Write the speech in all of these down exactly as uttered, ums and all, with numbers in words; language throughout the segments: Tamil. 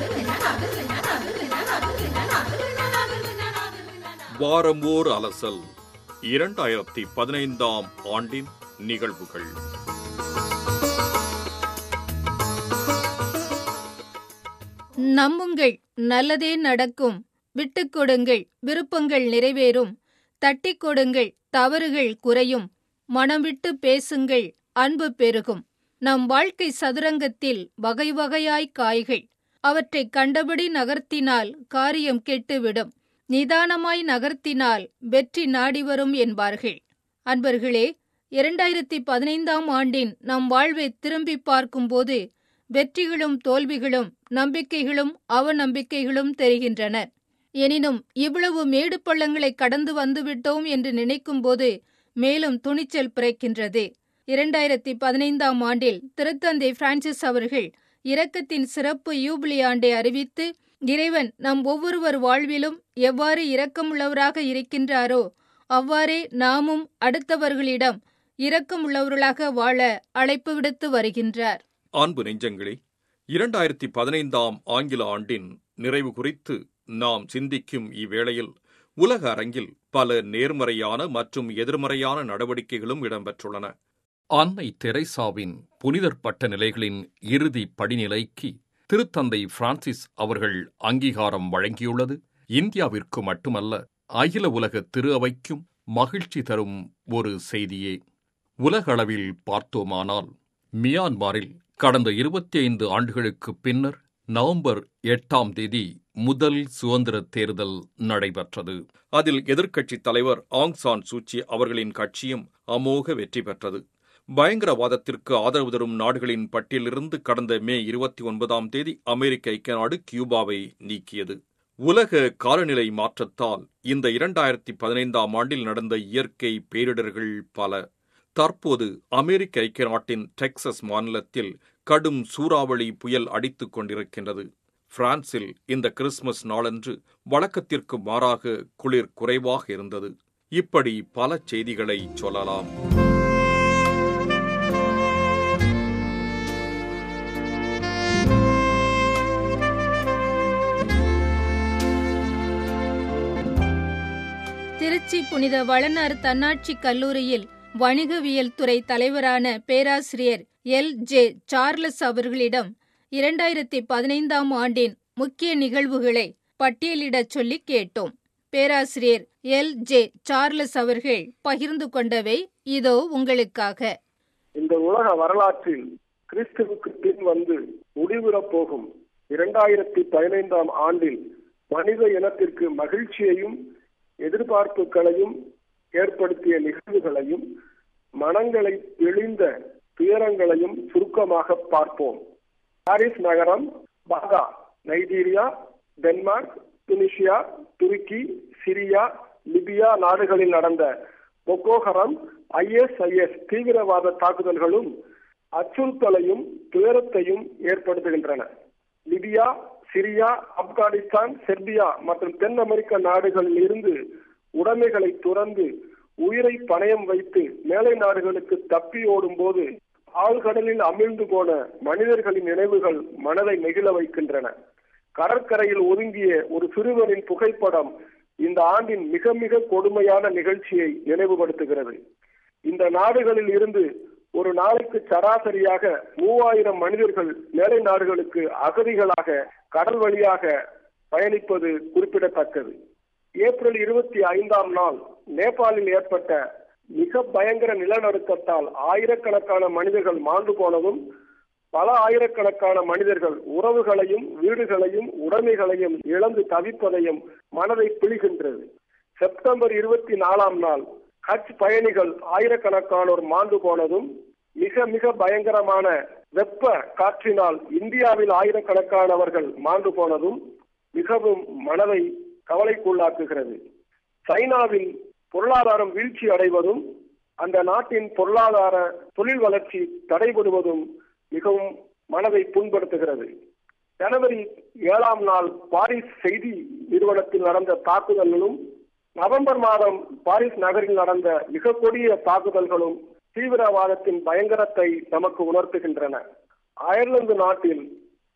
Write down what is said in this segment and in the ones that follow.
வாரம் ஓர் அலசல். இரண்டாயிரத்தி பதினைந்தாம் ஆண்டின் நிகழ்வுகள். நம்புங்கள், நல்லதே நடக்கும். விட்டுக் கொடுங்கள், விருப்பங்கள் நிறைவேறும். தட்டிக் கொடுங்கள், தவறுகள் குறையும். மனம் விட்டு பேசுங்கள், அன்பு பெருகும். நம் வாழ்க்கை சதுரங்கத்தில் வகை வகையாய் காய்கள். அவற்றை கண்டபடி நகர்த்தினால் காரியம் கெட்டுவிடும். நிதானமாய் நகர்த்தினால் வெற்றி நாடி வரும் என்பார்கள். அன்பர்களே, இரண்டாயிரத்தி பதினைந்தாம் ஆண்டின் நம் வாழ்வை திரும்பி பார்க்கும்போது வெற்றிகளும் தோல்விகளும் நம்பிக்கைகளும் அவநம்பிக்கைகளும் தெரிகின்றன. எனினும் இவ்வளவு மேடு பள்ளங்களை கடந்து வந்துவிட்டோம் என்று நினைக்கும்போது மேலும் துணிச்சல் பிறக்கின்றது. இரண்டாயிரத்தி பதினைந்தாம் ஆண்டில் திருத்தந்தை பிரான்சிஸ் அவர்கள் இரக்கத்தின் சிறப்பு யூபிலி ஆண்டை அறிவித்து, இறைவன் நம் ஒவ்வொருவர் வாழ்விலும் எவ்வாறு இரக்கமுள்ளவராக இருக்கின்றாரோ அவ்வாறே நாமும் அடுத்தவர்களிடம் இரக்கமுள்ளவர்களாக வாழ அழைப்பு விடுத்து வருகின்றார். அன்பு நெஞ்சங்களே, இரண்டாயிரத்தி பதினைந்தாம் ஆங்கில ஆண்டின் நிறைவு குறித்து நாம் சிந்திக்கும் இவ்வேளையில் உலக அரங்கில் பல நேர்மறையான மற்றும் எதிர்மறையான நடவடிக்கைகளும் இடம்பெற்றுள்ளன. அன்னை தெரேசாவின் புனிதர் பட்ட நிலைகளின் இறுதி படிநிலைக்கு திருத்தந்தை பிரான்சிஸ் அவர்கள் அங்கீகாரம் வழங்கியுள்ளது இந்தியாவிற்கு மட்டுமல்ல, அகில உலக திரு அவைக்கும் மகிழ்ச்சி தரும் ஒரு செய்தியே. உலக அளவில் பார்த்தோமானால், மியான்மரில் கடந்த இருபத்தி ஐந்து ஆண்டுகளுக்கு பின்னர் நவம்பர் எட்டாம் தேதி முதல் சுதந்திர தேர்தல் நடைபெற்றது. அதில் எதிர்க்கட்சித் தலைவர் ஆங் சான் சூச்சி அவர்களின் கட்சியும் அமோக வெற்றி பெற்றது. பயங்கரவாதத்திற்கு ஆதரவு தரும் நாடுகளின் பட்டியலிருந்து கடந்த மே இருபத்தி ஒன்பதாம் தேதி அமெரிக்க ஐக்கிய நாடு கியூபாவை நீக்கியது. உலக காலநிலை மாற்றத்தால் இந்த இரண்டாயிரத்தி பதினைந்தாம் ஆண்டில் நடந்த இயற்கை பேரிடர்கள் பல. தற்போது அமெரிக்க ஐக்கிய நாட்டின் டெக்சஸ் மாநிலத்தில் கடும் சூறாவளி புயல் அடித்துக் கொண்டிருக்கின்றது. பிரான்சில் இந்த கிறிஸ்துமஸ் நாளன்று வழக்கத்திற்கு மாறாக குளிர் குறைவாக இருந்தது. இப்படி பல செய்திகளை சொல்லலாம். திருச்சி புனித வளனார் தன்னாட்சி கல்லூரியில் வணிகவியல் துறை தலைவரான பேராசிரியர் எல் ஜே சார்லஸ் அவர்களிடம் இரண்டாயிரத்தி பதினைந்தாம் ஆண்டின் முக்கிய நிகழ்வுகளை பட்டியலிடச் சொல்லி கேட்டோம். பேராசிரியர் எல் ஜே சார்லஸ் அவர்கள் பகிர்ந்து கொண்டவை இதோ உங்களுக்காக. இந்த உலக வரலாற்றில் கிறிஸ்துவுக்கு பின் வந்து முடிவுறப் போகும் இரண்டாயிரத்தி பதினைந்தாம் ஆண்டில் மனித இனத்திற்கு மகிழ்ச்சியையும் எதிர்பார்ப்புகளையும் ஏற்படுத்திய நிகழ்வுகளையும் மனங்களை பிழிந்த துயரங்களையும் சுருக்கமாக பார்ப்போம். பாரிஸ் நகரம், பாகா, நைஜீரியா, டென்மார்க், துனிசியா, துருக்கி, சிரியா, லிபியா நாடுகளில் நடந்த Boko Haram, I S I S தீவிரவாத தாக்குதல்களும் அச்சுறுத்தலையும் துயரத்தையும் ஏற்படுத்துகின்றன. லிபியா, சிரியா, ஆப்கானிஸ்தான், செர்பியா மற்றும் தென் அமெரிக்க நாடுகளில் இருந்து உடைமைகளை துறந்து உயிரை பணயம் வைத்து மேலை நாடுகளுக்கு தப்பி ஓடும் போது ஆழ்கடலில் அமிழ்ந்து போன மனிதர்களின் நினைவுகள் மனதை நெகிழ வைக்கின்றன. கடற்கரையில் ஒதுங்கிய ஒரு சிறுவனின் புகைப்படம் இந்த ஆண்டின் மிக மிக கொடுமையான நிகழ்ச்சியை நினைவுபடுத்துகிறது. இந்த நாடுகளில் இருந்து ஒரு நாளைக்கு சராசரியாக மூவாயிரம் மனிதர்கள் மேலை நாடுகளுக்கு அகதிகளாக கடல் வழியாக பயணிப்பது குறிப்பிடத்தக்கது. ஏப்ரல் இருபத்தி ஐந்தாம் நாள் நேபாளில் ஏற்பட்ட மிக பயங்கர நிலநடுக்கத்தால் ஆயிரக்கணக்கான மனிதர்கள் மாண்டு போனதும் பல ஆயிரக்கணக்கான மனிதர்கள் உறவுகளையும் வீடுகளையும் உடைமைகளையும் இழந்து தவிப்பதையும் மனதை பிழிகின்றது. செப்டம்பர் இருபத்தி நாலாம் நாள் ஹஜ் பயணிகள் ஆயிரக்கணக்கானோர் மாண்டு போனதும் மிக மிக பயங்கரமான வெப்ப காற்றினால் இந்தியாவில் ஆயிரக்கணக்கானவர்கள் மாண்டு போனதும் மிகவும் மனதை கவலைக்குள்ளாக்குகிறது. சைனாவில் பொருளாதாரம் வீழ்ச்சி அடைவதும் அந்த நாட்டின் பொருளாதார தொழில் வளர்ச்சி தடைபடுவதும் மிகவும் மனதை புண்படுத்துகிறது. ஜனவரி ஏழாம் நாள் பாரிஸ் செய்தி நிறுவனத்தில் நடந்த தாக்குதல்களும் நவம்பர் மாதம் பாரிஸ் நகரில் நடந்த மிக கொடிய தாக்குதல்களும் தீவிரவாதத்தின் பயங்கரத்தை நமக்கு உணர்த்துகின்றன. அயர்லாந்து நாட்டில்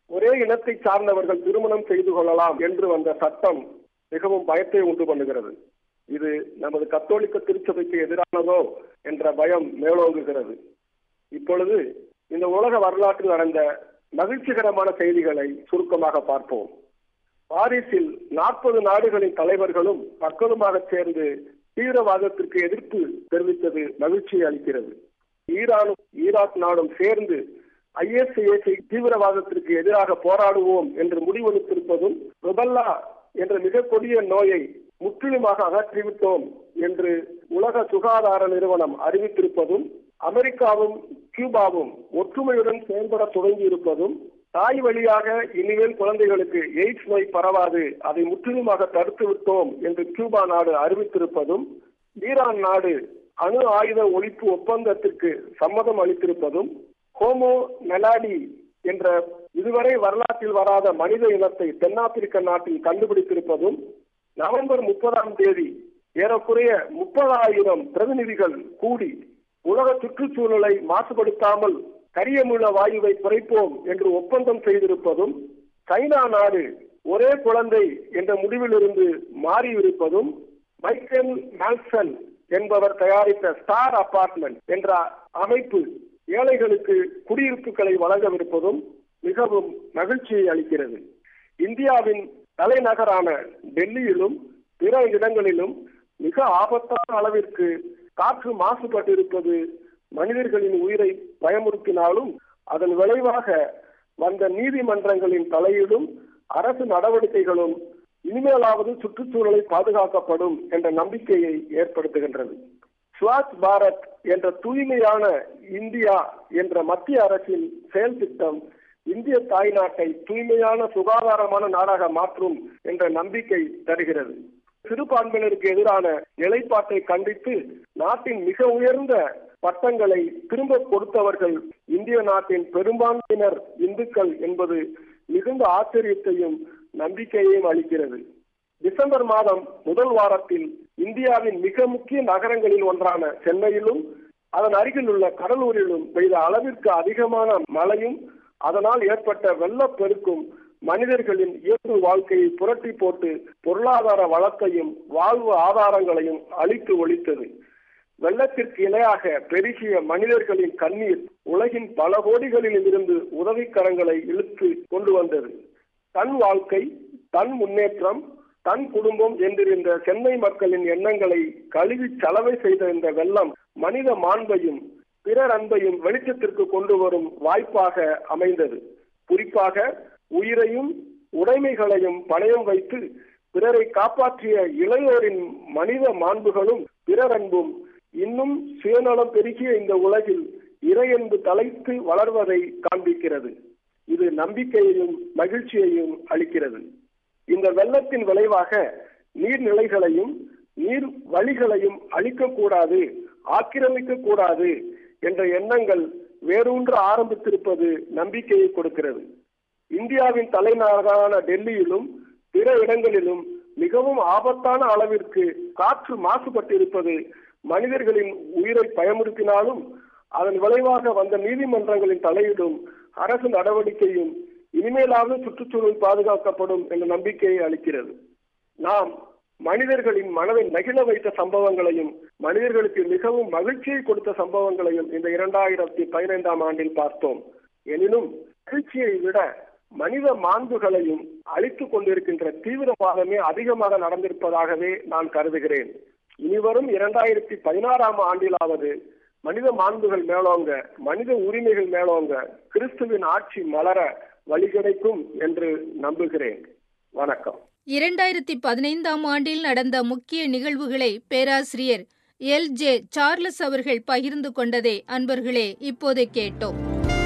ஒரே இனத்தை சார்ந்தவர்கள் திருமணம் செய்து கொள்ளலாம் என்று வந்த சட்டம் மிகவும் பயத்தை உண்டு பண்ணுகிறது. இது நமது கத்தோலிக்க திருச்சபைக்கு எதிரானதோ என்ற பயம் மேலோங்குகிறது. இப்பொழுது இந்த உலக வரலாற்றில் நடந்த மகிழ்ச்சிகரமான செய்திகளை சுருக்கமாக பார்ப்போம். பாரிஸில் நாற்பது நாடுகளின் தலைவர்களும் மக்களுமாக சேர்ந்து தீவிரவாதத்திற்கு எதிர்ப்பு தெரிவித்தது மகிழ்ச்சியை அளிக்கிறது. ஈரானும் ஈராக் நாடும் சேர்ந்து ஐஎஸ்ஐஎஸ் தீவிரவாதத்திற்கு எதிராக போராடுவோம் என்று முடிவெடுத்திருப்பதும், ருபல்லா என்ற மிக கொடிய நோயை முற்றிலுமாக அகற்றிவிட்டோம் என்று உலக சுகாதார நிறுவனம் அறிவித்திருப்பதும், அமெரிக்காவும் கியூபாவும் ஒற்றுமையுடன் செயல்பட தொடங்கி இருப்பதும், தாய் வழியாக இனிமேல் குழந்தைகளுக்கு எய்ட்ஸ் நோய் பரவாது, அதை முற்றிலுமாக தடுத்து விட்டோம் என்று கியூபா நாடு அறிவித்திருப்பதும், ஈரான் நாடு அணு ஆயுத ஒழிப்பு ஒப்பந்தத்திற்கு சம்மதம் அளித்திருப்பதும், ஹோமோ மெலாடி என்ற இதுவரை வரலாற்றில் வராத மனித இனத்தை தென்னாப்பிரிக்க நாட்டில் கண்டுபிடித்திருப்பதும், நவம்பர் முப்பதாம் தேதி ஏறக்குறைய முப்பதாயிரம் பிரதிநிதிகள் கூடி உலக சுற்றுச்சூழலை மாசுபடுத்தாமல் கரியமில வாயுவை குறைப்போம் என்று ஒப்பந்தம் செய்திருப்பதும், சைனா நாடு ஒரே குழந்தை என்ற முடிவிலிருந்து மாறியிருப்பதும், மைக்கேல் மால்சன் என்பவர் தயாரித்த ஸ்டார் அபார்ட்மெண்ட் என்ற அமைப்பு ஏழைகளுக்கு குடியிருப்புகளை வழங்கவிருப்பதும் மிகவும் மகிழ்ச்சியை அளிக்கிறது. இந்தியாவின் தலைநகரான டெல்லியிலும் பிற இடங்களிலும் மிக ஆபத்தான அளவிற்கு காற்று மாசுபட்டிருப்பது மனிதர்களின் உயிரை பயமுறுத்தினாலும், அதன் விளைவாக வந்த நீதிமன்றங்களின் தலையீடும் அரசு நடவடிக்கைகளும் இனிமேலாவது சுற்றுச்சூழலை பாதுகாக்கப்படும் என்ற நம்பிக்கையை ஏற்படுத்துகின்றது. ஸ்வச் பாரத் என்ற தூய்மையான இந்தியா என்ற மத்திய அரசின் செயல் திட்டம் இந்திய தாய்நாட்டை தூய்மையான சுகாதாரமான நாடாக மாற்றும் என்ற நம்பிக்கை தருகிறது. சிறுபான்மையினருக்கு எதிரான நிலைப்பாட்டை கண்டித்து நாட்டின் மிக உயர்ந்த பட்டங்களை திரும்ப கொடுத்தவர்கள் இந்திய நாட்டின் பெரும்பான்மையினர் இந்துக்கள் என்பது மிகுந்த ஆச்சரியத்தையும் நம்பிக்கையையும் அளிக்கிறது. டிசம்பர் மாதம் முதல் வாரத்தில் இந்தியாவின் மிக முக்கிய நகரங்களில் ஒன்றான சென்னையிலும் அதன் அருகில் உள்ள கடலூரிலும் பெய்த அளவிற்கு அதிகமான மழையும் அதனால் ஏற்பட்ட வெள்ளப்பெருக்கும் மனிதர்களின் இயல்பு வாழ்க்கையை புரட்டி போட்டு பொருளாதார வளத்தையும் வாழ்வு ஆதாரங்களையும் அழித்து ஒழித்தது. வெள்ளத்திற்கு இணையாக பெருகிய மனிதர்களின் கண்ணீர் உலகின் பல கோடிகளில் இருந்து உதவிக்கரங்களை இழுத்து கொண்டு வந்தது. தன் வாழ்க்கை, தன் முன்னேற்றம், தன் குடும்பம் என்றிருந்த சென்னை மக்களின் எண்ணங்களை கழுவி சலவை செய்த இந்த வெள்ளம் மனித மாண்பையும் பிறர் அன்பையும் வெளிச்சத்திற்கு கொண்டு வரும் வாய்ப்பாக அமைந்தது. குறிப்பாக உயிரையும் உடைமைகளையும் பணயம் வைத்து பிறரை காப்பாற்றிய இளையோரின் மனித மாண்புகளும் பிறர் அன்பும் இன்னும் சுயநலம் பெருகிய இந்த உலகில் இறையன்பு தலைத்து வளர்வதை காண்பிக்கிறது. இது நம்பிக்கையையும் மகிழ்ச்சியையும் அளிக்கிறது. இந்த வெள்ளத்தின் விளைவாக நீர்நிலைகளையும் நீர் வழிகளையும் அழிக்கக்கூடாது, ஆக்கிரமிக்க கூடாது என்ற எண்ணங்கள் வேரூன்ற ஆரம்பித்திருப்பது நம்பிக்கையை கொடுக்கிறது. இந்தியாவின் தலைநகரான டெல்லியிலும் பிற இடங்களிலும் மிகவும் ஆபத்தான அளவிற்கு காற்று மாசுபட்டிருப்பது மனிதர்களின் உயிரை பயமுறுத்தினாலும், அதன் விளைவாக வந்த நீதிமன்றங்களின் தலையீடும் அரசு நடவடிக்கையும் இனிமேலாவது சுற்றுச்சூழல் பாதுகாக்கப்படும் என்ற நம்பிக்கையை அளிக்கிறது. நாம் மனிதர்களின் மனதை நகிழ வைத்த சம்பவங்களையும் மனிதர்களுக்கு மிகவும் மகிழ்ச்சியை கொடுத்த சம்பவங்களையும் இந்த இரண்டாயிரத்தி பதினைந்தாம் ஆண்டில் பார்த்தோம். எனினும் மகிழ்ச்சியை விட மனித மாண்புகளையும் அழித்துக் கொண்டிருக்கின்ற தீவிரவாதமே அதிகமாக நடந்திருப்பதாகவே நான் கருதுகிறேன். இனிவரும் இரண்டாயிரத்தி பதினாறாம் ஆண்டிலாவது மனித மாண்புகள் மேலோங்க, மனித உரிமைகள் மேலோங்க, கிறிஸ்துவின் ஆட்சி மலர வழி கிடைக்கும் என்று நம்புகிறேன். வணக்கம். இரண்டாயிரத்தி பதினைந்தாம் ஆண்டில் நடந்த முக்கிய நிகழ்வுகளை பேராசிரியர் எல் ஜே சார்லஸ் அவர்கள் பகிர்ந்து கொண்டதை அன்பர்களே இப்போது கேட்டோம்.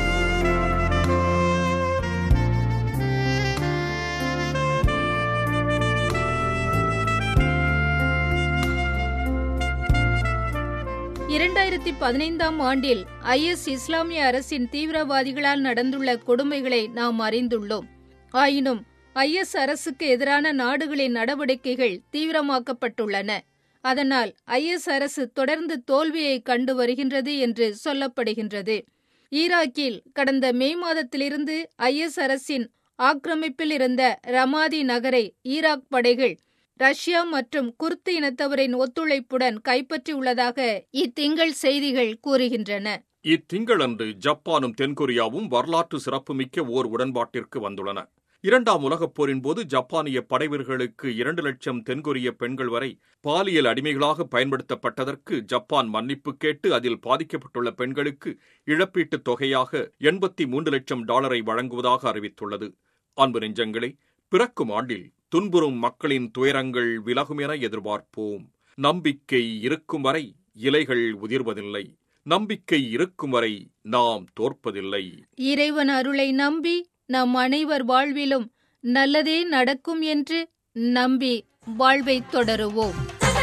இரண்டாயிரத்தி பதினைந்தாம் ஆண்டில் ஐ எஸ் இஸ்லாமிய அரசின் தீவிரவாதிகளால் நடந்துள்ள கொடுமைகளை நாம் அறிந்துள்ளோம். ஆயினும் ஐ எஸ் அரசுக்கு எதிரான நாடுகளின் நடவடிக்கைகள் தீவிரமாக்கப்பட்டுள்ளன. அதனால் ஐ எஸ் அரசு தொடர்ந்து தோல்வியை கண்டு வருகின்றது என்று சொல்லப்படுகின்றது. ஈராக்கில் கடந்த மே மாதத்திலிருந்து ஐ எஸ் அரசின் ஆக்கிரமிப்பில் இருந்த ரமாதி நகரை ஈராக் படைகள் ரஷ்யா மற்றும் குர்து இனத்தவரின் ஒத்துழைப்புடன் கைப்பற்றியுள்ளதாக இத்திங்கள் செய்திகள் கூறுகின்றன. இத்திங்களன்று ஜப்பானும் தென்கொரியாவும் வரலாற்று சிறப்புமிக்க ஓர் உடன்பாட்டிற்கு வந்துள்ளன. இரண்டாம் உலகப் போரின் போது ஜப்பானிய படைவீரர்களுக்கு இரண்டு லட்சம் தென்கொரிய பெண்கள் வரை பாலியல் அடிமைகளாக பயன்படுத்தப்பட்டதற்கு ஜப்பான் மன்னிப்பு கேட்டு அதில் பாதிக்கப்பட்டுள்ள பெண்களுக்கு இழப்பீட்டுத் தொகையாக எண்பத்தி மூன்று லட்சம் டாலரை வழங்குவதாக அறிவித்துள்ளது. அன்பு நெஞ்சங்களே, பிறக்கும் ஆண்டில் துன்புறும் மக்களின் துயரங்கள் விலகும் என எதிர்பார்ப்போம். நம்பிக்கை இருக்கும் வரை இலைகள் உதிர்வதில்லை. நம்பிக்கை இருக்கும் வரை நாம் தோற்பதில்லை. இறைவன் அருளை நம்பி நம் அனைவர் வாழ்விலும் நல்லதே நடக்கும் என்று நம்பி வாழ்வை தொடருவோம்.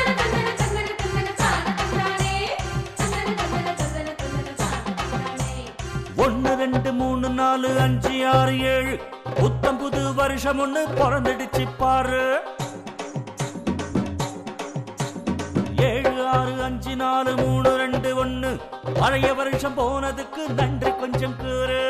ஒன்னு ரெண்டு மூணு நாலு அஞ்சு ஆறு ஏழு புத்தம் புது வருஷம் ஒண்ணு பிறந்துடுச்சு பாரு. ஏழு ஆறு அஞ்சு நாலு மூணு ரெண்டு ஒண்ணு பழைய வருஷம் போனதுக்கு நன்றி கொஞ்சம் கூறு.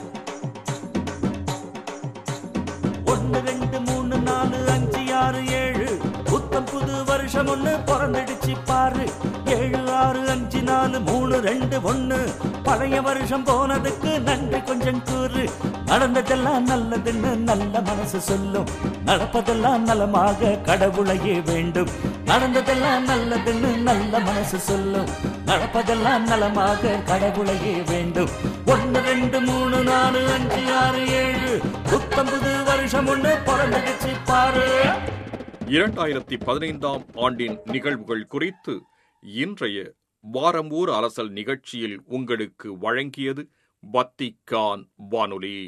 ஒன்னு ரெண்டு மூணு நாலு அஞ்சு ஆறு ஏழு புத்தம் புது வருஷம் ஒண்ணு பிறந்துடுச்சு பாரு. ஏழு ஆறு அஞ்சு நாலு மூணு ரெண்டு ஒண்ணு பழைய வருஷம் போனதுக்கு நன்றி கொஞ்சம் கூறு. நடந்ததெல்லாம் நல்லதுன்னு நல்ல மனசு சொல்லும். நடப்பதெல்லாம் நலமாக கடவுளையே வேண்டும். நடந்ததெல்லாம் நல்லதுன்னு நல்ல மனசு சொல்லும். நடப்பதெல்லாம் நலமாக கடவுளையே வேண்டும். ஒன்னு ரெண்டு மூணு நாலு அஞ்சு ஆறு ஏழு புத்தம் புது வருஷம் ஒண்ணு பிறந்துடுச்சு பாரு. இரண்டாயிரத்தி பதினைந்தாம் ஆண்டின் நிகழ்வுகள் குறித்து இன்றைய வாரம் ஓர் அலசல் நிகழ்ச்சியில் உங்களுக்கு வழங்கியது வத்திக்கான் வானொலி.